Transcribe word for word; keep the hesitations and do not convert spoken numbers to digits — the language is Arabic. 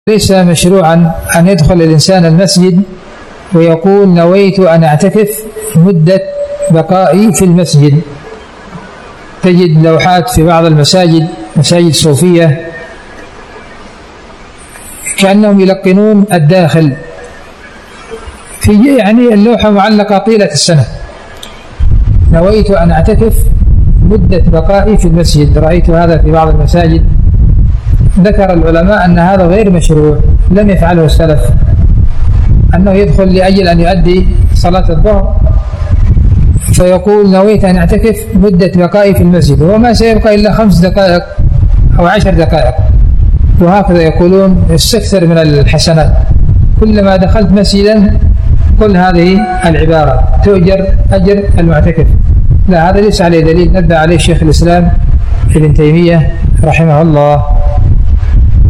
ليس مشروعا أن يدخل الإنسان المسجد ويقول نويت أن أعتكف مدة بقائي في المسجد. تجد لوحات في بعض المساجد، مساجد صوفية، كأنهم يلقنون الداخل في يعني اللوحة معلقة طيلة السنة: نويت أن أعتكف مدة بقائي في المسجد. رأيت هذا في بعض المساجد. ذكر العلماء أن هذا غير مشروع، لم يفعله السلف، أنه يدخل لأجل أن يؤدي صلاة الظهر فيقول نويت أن أعتكف مدة بقائي في المسجد، وما سيبقى إلا خمس دقائق أو عشر دقائق. وهكذا يقولون: استكثر من الحسنات، كلما دخلت مسجدا قل هذه العبارة تؤجر أجر المعتكف. لا، هذا ليس عليه دليل نبه عليه شيخ الإسلام ابن تيمية رحمه الله.